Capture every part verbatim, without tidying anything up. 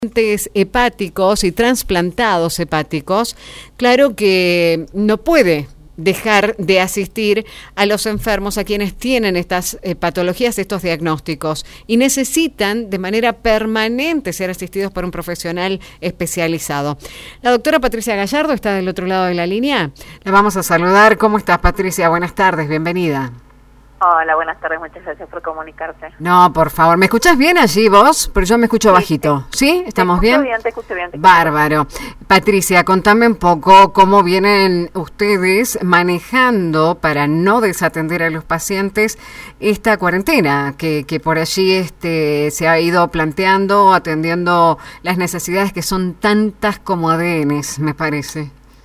pacientes hepáticos y trasplantados hepáticos, claro que no puede dejar de asistir a los enfermos, a quienes tienen estas eh, patologías, estos diagnósticos, y necesitan de manera permanente ser asistidos por un profesional especializado. La doctora Patricia Gallardo está del otro lado de la línea. La vamos a saludar. ¿Cómo estás, Patricia? Buenas tardes, bienvenida. Hola, buenas tardes, muchas gracias por comunicarte. No, por favor, ¿me escuchás bien allí vos? Pero yo me escucho sí, bajito, ¿sí? ¿Sí? ¿Estamos te bien? bien? Te escucho bien, te escucho Bárbaro. Bien. Patricia, contame un poco cómo vienen ustedes manejando para no desatender a los pacientes esta cuarentena, que, que por allí este, se ha ido planteando, atendiendo las necesidades que son tantas como A D Ns, me parece.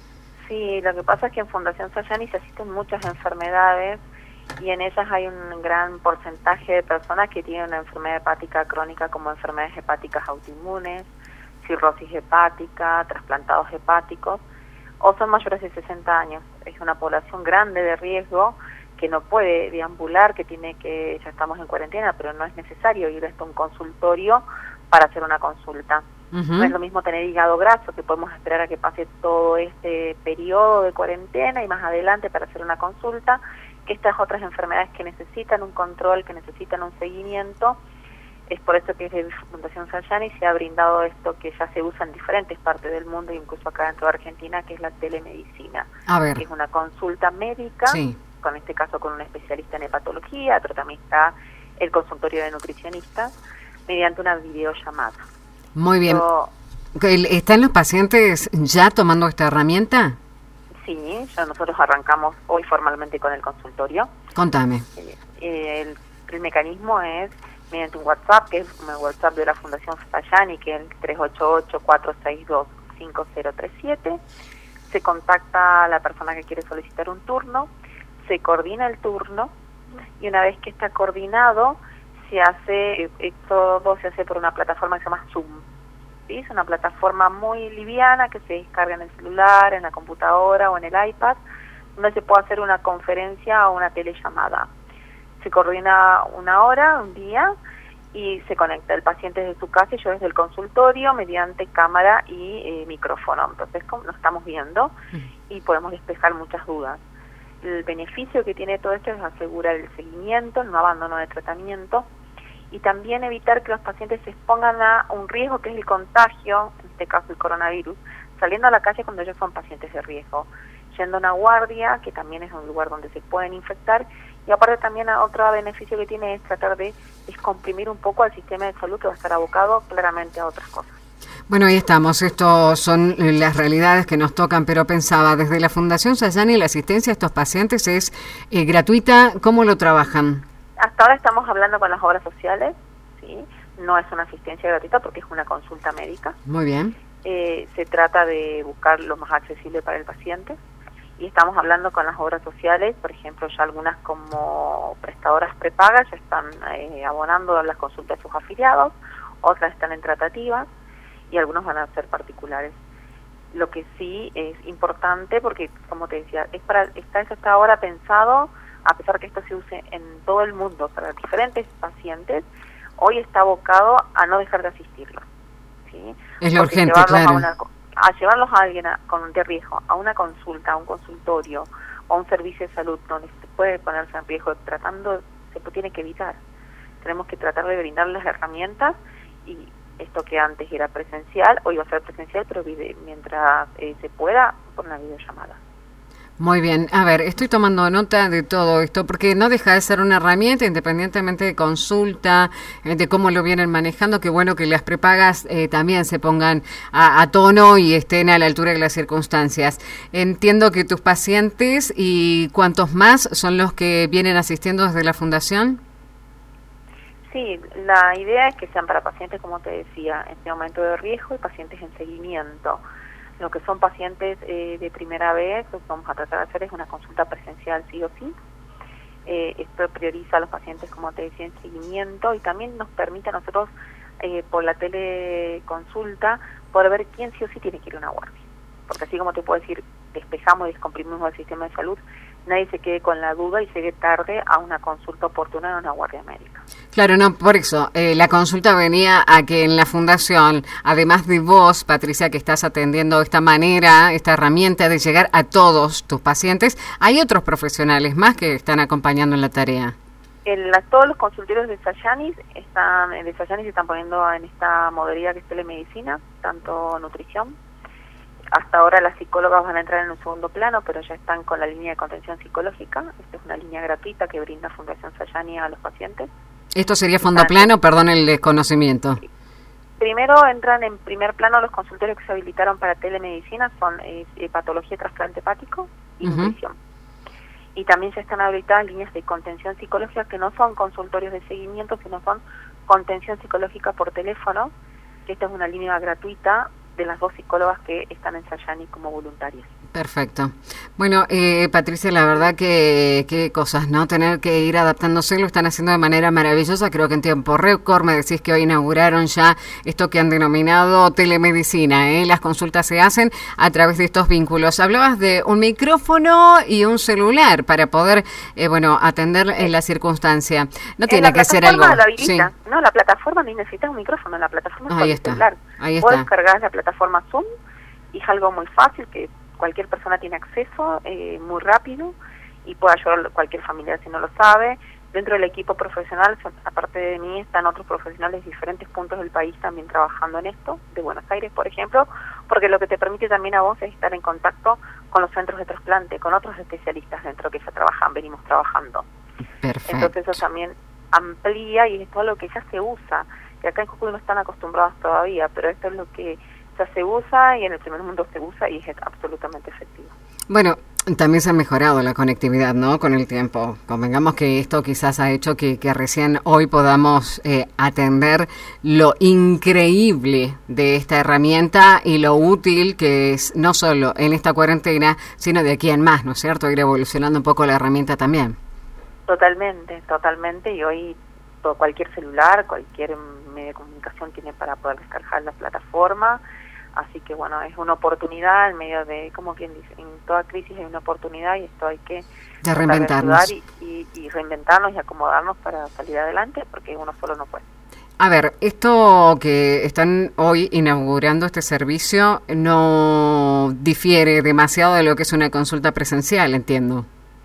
Sí, lo que pasa es que en Fundación Sayani se asisten muchas enfermedades, y en ellas hay un gran porcentaje de personas que tienen una enfermedad hepática crónica, como enfermedades hepáticas autoinmunes, cirrosis hepática, trasplantados hepáticos, o son mayores de sesenta años. Es una población grande de riesgo que no puede deambular, que tiene que, ya estamos en cuarentena, pero no es necesario ir hasta un consultorio para hacer una consulta. Uh-huh. No es lo mismo tener hígado graso, que podemos esperar a que pase todo este periodo de cuarentena y más adelante para hacer una consulta, que estas otras enfermedades que necesitan un control, que necesitan un seguimiento. Es por eso que desde Fundación Sayani se ha brindado esto que ya se usa en diferentes partes del mundo, incluso acá dentro de Argentina, que es la telemedicina. A ver. Que es una consulta médica, sí. Con este caso con un especialista en hepatología, pero también está el consultorio de nutricionistas, mediante una videollamada. Muy bien. Yo, ¿Están los pacientes ya tomando esta herramienta? Sí, ya nosotros arrancamos hoy formalmente con el consultorio. Contame. Eh, el, el mecanismo es mediante un WhatsApp, que es un WhatsApp de la Fundación Sayani, que es el tres ocho ocho, cuatro seis dos, cinco cero tres siete. Se contacta a la persona que quiere solicitar un turno, se coordina el turno, y una vez que está coordinado, se hace, eh, todo se hace por una plataforma que se llama Zoom. ¿Sí? Es una plataforma muy liviana que se descarga en el celular, en la computadora o en el iPad, donde se puede hacer una conferencia o una telellamada. Se coordina una hora, un día, y se conecta el paciente desde su casa y yo desde el consultorio mediante cámara y eh, micrófono. Entonces nos estamos viendo y podemos despejar muchas dudas. El beneficio que tiene todo esto es asegurar el seguimiento, el no abandono de tratamiento, y también evitar que los pacientes se expongan a un riesgo que es el contagio, en este caso el coronavirus, saliendo a la calle cuando ellos son pacientes de riesgo, yendo a una guardia, que también es un lugar donde se pueden infectar, y aparte también otro beneficio que tiene es tratar de descomprimir un poco al sistema de salud, que va a estar abocado claramente a otras cosas. Bueno, ahí estamos, estos son las realidades que nos tocan, pero pensaba, desde la Fundación Sayani la asistencia a estos pacientes es eh, gratuita. ¿Cómo lo trabajan? Hasta ahora estamos hablando con las obras sociales, ¿sí? No es una asistencia gratuita porque es una consulta médica. Muy bien. Eh, se trata de buscar lo más accesible para el paciente, y estamos hablando con las obras sociales, por ejemplo, ya algunas como prestadoras prepagas ya están eh, abonando las consultas a sus afiliados, otras están en tratativas y algunos van a ser particulares. Lo que sí es importante, porque como te decía, es para está eso hasta ahora pensado, a pesar que esto se use en todo el mundo para diferentes pacientes, hoy está abocado a no dejar de asistirlos, ¿sí? Es lo urgente, claro. A, una, a llevarlos a alguien a, con de riesgo, a una consulta, a un consultorio, o a un servicio de salud donde se puede ponerse en riesgo tratando, se tiene que evitar. Tenemos que tratar de brindar las herramientas, y esto que antes era presencial, hoy va a ser presencial, pero mientras eh, se pueda, por una videollamada. Muy bien, a ver, estoy tomando nota de todo esto porque no deja de ser una herramienta independientemente de consulta, de cómo lo vienen manejando. Qué bueno que las prepagas eh, también se pongan a, a tono y estén a la altura de las circunstancias. Entiendo que tus pacientes y cuántos más son los que vienen asistiendo desde la Fundación. Sí, la idea es que sean para pacientes, como te decía, en este momento de riesgo y pacientes en seguimiento. Lo que son pacientes eh, de primera vez, lo que vamos a tratar de hacer es una consulta presencial sí o sí. Eh, esto prioriza a los pacientes, como te decía, en seguimiento, y también nos permite a nosotros, eh, por la teleconsulta, poder ver quién sí o sí tiene que ir a una guardia. Porque así como te puedo decir, despejamos y descomprimimos el sistema de salud, nadie se quede con la duda y llegue tarde a una consulta oportuna en una guardia médica. Claro, no, por eso, eh, la consulta venía a que en la fundación, además de vos, Patricia, que estás atendiendo esta manera, esta herramienta de llegar a todos tus pacientes, hay otros profesionales más que están acompañando en la tarea. El, todos los consultorios de Sayanis están, de Sayanis se están poniendo en esta modalidad que es telemedicina, tanto nutrición. Hasta ahora las psicólogas van a entrar en un segundo plano, pero ya están con la línea de contención psicológica. Esta es una línea gratuita que brinda Fundación Sayani a los pacientes. ¿Esto sería fondo plano? Perdón el desconocimiento. Primero entran en primer plano los consultorios que se habilitaron para telemedicina, son eh, patología, trasplante hepático y uh-huh. nutrición. Y también ya están habilitadas líneas de contención psicológica que no son consultorios de seguimiento, sino son contención psicológica por teléfono, que esta es una línea gratuita de las dos psicólogas que están en Sayani como voluntarias. Perfecto. Bueno, eh, Patricia, la verdad que qué cosas, ¿no? Tener que ir adaptándose, lo están haciendo de manera maravillosa, creo que en tiempo récord. Me decís que hoy inauguraron ya esto que han denominado telemedicina, ¿eh? Las consultas se hacen a través de estos vínculos. Hablabas de un micrófono y un celular para poder, eh, bueno, atender en la circunstancia. No tiene que ser algo... Sí. No, la plataforma no necesita un micrófono, la plataforma es ahí está. Celular. Ahí Puedes está. cargar la plataforma Zoom y es algo muy fácil que cualquier persona tiene acceso, eh, muy rápido, y puede ayudar a cualquier familiar si no lo sabe. Dentro del equipo profesional, aparte de mí, están otros profesionales de diferentes puntos del país también trabajando en esto, de Buenos Aires, por ejemplo, porque lo que te permite también a vos es estar en contacto con los centros de trasplante, con otros especialistas dentro que ya trabajan, venimos trabajando. Perfecto. Entonces eso también amplía y es todo lo que ya se usa, que acá en Jujuy no están acostumbrados todavía, pero esto es lo que ya se usa y en el primer mundo se usa y es absolutamente efectivo. Bueno, también se ha mejorado la conectividad, ¿no? Con el tiempo. Convengamos que esto quizás ha hecho que, que recién hoy podamos eh, atender lo increíble de esta herramienta y lo útil que es no solo en esta cuarentena, sino de aquí en más, ¿no es cierto? Ir evolucionando un poco la herramienta también. Totalmente, totalmente. Y hoy todo, cualquier celular, cualquier medio de comunicación tiene para poder descargar la plataforma. Así que bueno, es una oportunidad en medio de, como quien dice, en toda crisis hay una oportunidad y esto hay que de reinventarnos y, y, y reinventarnos y acomodarnos para salir adelante, porque uno solo no puede. A ver, esto que están hoy inaugurando este servicio no difiere demasiado de lo que es una consulta presencial, entiendo.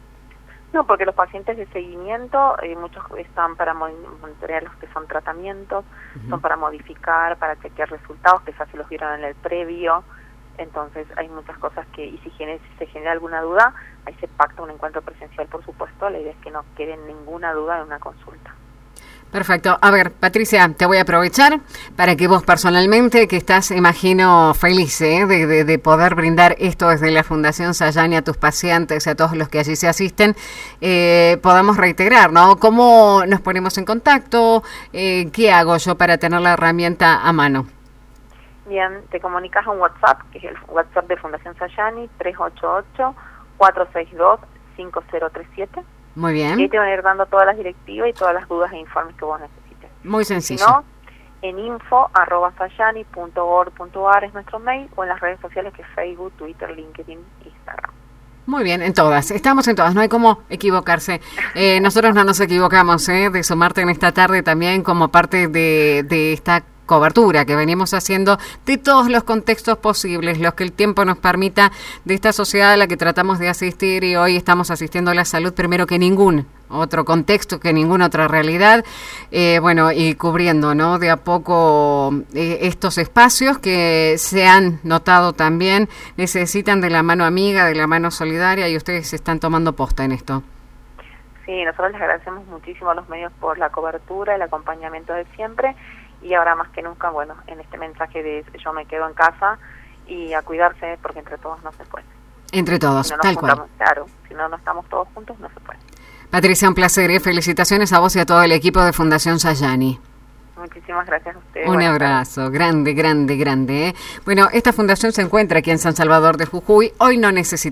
No, porque los pacientes de seguimiento, eh, muchos están para monitorear los que son tratamientos, uh-huh. son para modificar, para chequear resultados, que ya se los vieron en el previo. Entonces hay muchas cosas que, y si, genera, si se genera alguna duda, ahí se pacta un encuentro presencial, por supuesto. La idea es que no quede ninguna duda en una consulta. Perfecto. A ver, Patricia, te voy a aprovechar para que vos personalmente, que estás, imagino, feliz ¿eh? de, de, de poder brindar esto desde la Fundación Sayani a tus pacientes, a todos los que allí se asisten, eh, podamos reiterar, ¿no? ¿Cómo nos ponemos en contacto? Eh, ¿Qué hago yo para tener la herramienta a mano? Bien, te comunicas a un WhatsApp, que es el WhatsApp de Fundación Sayani, tres ocho ocho, cuatro seis dos, cinco cero tres siete. Muy bien. Y ahí te van a ir dando todas las directivas y todas las dudas e informes que vos necesites. Muy sencillo. Si no, en info arroba sayani punto org punto ar es nuestro mail, o en las redes sociales que es Facebook, Twitter, LinkedIn, Instagram. Muy bien, en todas, estamos en todas, no hay cómo equivocarse. Eh, nosotros no nos equivocamos ¿eh? de sumarte en esta tarde también como parte de, de esta cobertura que venimos haciendo de todos los contextos posibles, los que el tiempo nos permita, de esta sociedad a la que tratamos de asistir, y hoy estamos asistiendo a la salud primero que ningún otro contexto, que ninguna otra realidad, eh, bueno, y cubriendo, ¿no?, de a poco eh, estos espacios que se han notado también, necesitan de la mano amiga, de la mano solidaria, y ustedes se están tomando posta en esto. Sí, nosotros les agradecemos muchísimo a los medios por la cobertura, el acompañamiento de siempre. Y ahora más que nunca, bueno, en este mensaje de yo me quedo en casa y a cuidarse, porque entre todos no se puede. Entre todos, si no tal cual. Claro, si no, no estamos todos juntos, no se puede. Patricia, un placer, ¿eh? Felicitaciones a vos y a todo el equipo de Fundación Sayani. Muchísimas gracias a ustedes. Un Buenas abrazo, tardes. grande, grande, grande. ¿eh? Bueno, esta fundación se encuentra aquí en San Salvador de Jujuy. Hoy no necesita